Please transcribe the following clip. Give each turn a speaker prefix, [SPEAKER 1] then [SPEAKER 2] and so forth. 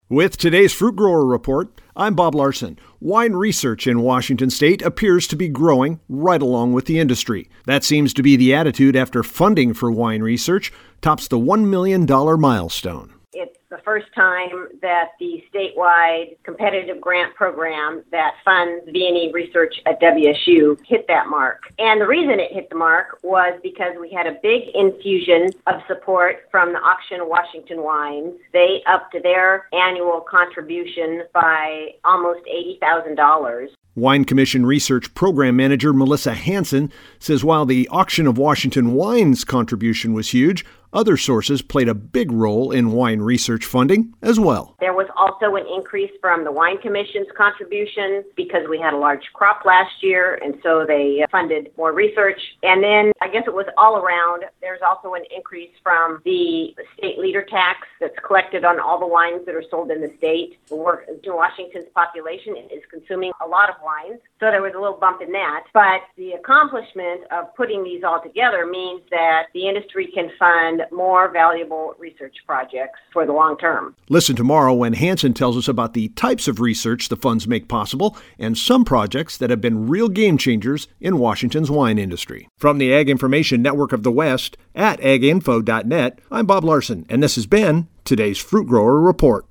[SPEAKER 1] With today's Fruit Grower Report, I'm Bob Larson. Wine research in Washington state appears to be growing right along with the industry. That seems to be the attitude after funding for wine research tops the $1 million milestone.
[SPEAKER 2] It's the first time that the statewide competitive grant program that funds V&E research at WSU hit that mark. And the reason it hit the mark was because we had a big infusion of support from the Auction of Washington Wines. They upped their annual contribution by almost $80,000.
[SPEAKER 1] Wine Commission Research Program Manager Melissa Hansen says while the Auction of Washington Wines contribution was huge, other sources played a big role in wine research funding as well.
[SPEAKER 2] There was also an increase from the Wine Commission's contribution because we had a large crop last year, and so they funded more research. And then I guess it was all around. There's also an increase from the state leader tax that's collected on all the wines that are sold in the state. Washington's population is consuming a lot of wines, so there was a little bump in that. But the accomplishment of putting these all together means that the industry can fund more valuable research projects for the long term.
[SPEAKER 1] Listen tomorrow when Hansen tells us about the types of research the funds make possible and some projects that have been real game changers in Washington's wine industry. From the Ag Information Network of the West at aginfo.net, I'm Bob Larson, and this has been today's Fruit Grower Report.